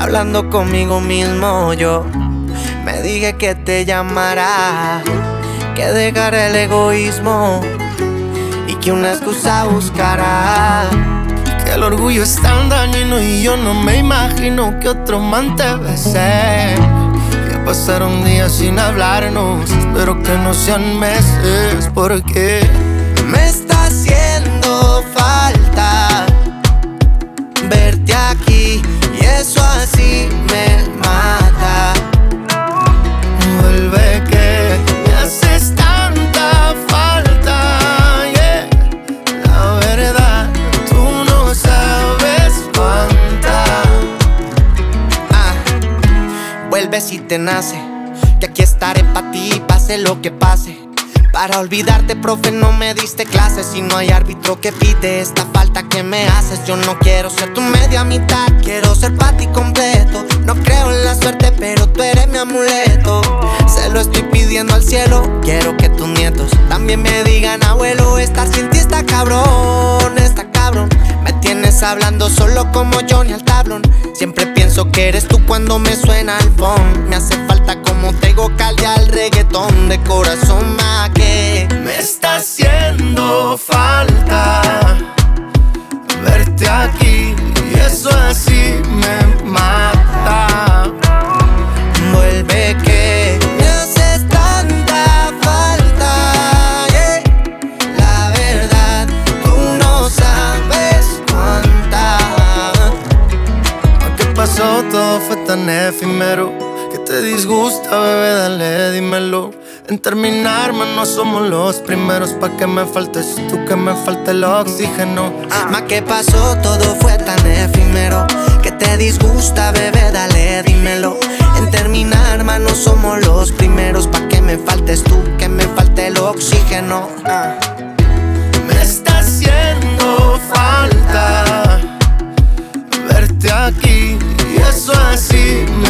Hablando conmigo mismo yo me dije que te llamará, que dejará el egoísmo y que una excusa buscará. Que el orgullo es tan dañino y yo no me imagino que otro man te bese. Ya pasaron días sin hablarnos, espero que no sean meses, porque me está haciendo falta verte aquí y eso así me mata. vuelve que me haces tanta falta, yeah. La verdad, tú no sabes cuánta. Vuelve si te nace, que aquí estaré pa' ti, pase lo que pase. Para olvidarte, profe, no me diste clases y no hay árbitro que pite esta falta que me haces. Yo no quiero ser tu media mitad, quiero ser pa' ti completo. No creo en la suerte, pero tú eres mi amuleto. Se lo estoy pidiendo al cielo, quiero que tus nietos también me digan: abuelo, estar sin ti está cabrón, está cabrón. Me tienes hablando solo como Johnny al tablón. Siempre pienso que eres tú cuando me suena el phone. Me hace falta como Tego Calde al reggaetón. De corazón más que me está haciendo falta verte aquí y eso así me mata. Vuelve que me haces tanta falta, yeah. La verdad, tú no sabes cuánta. ¿Qué pasó? Todo fue tan efímero. ¿Qué te disgusta, bebé? Dale, dímelo. En terminar, no somos los primeros. Pa' que me faltes tú, que me falte el oxígeno. Ma, ¿qué pasó? Todo fue tan efímero. ¿Qué te disgusta, bebé? Dale, dímelo. En terminar, no somos los primeros. Pa' que me faltes tú, que me falte el oxígeno. Me está haciendo falta verte aquí y eso así me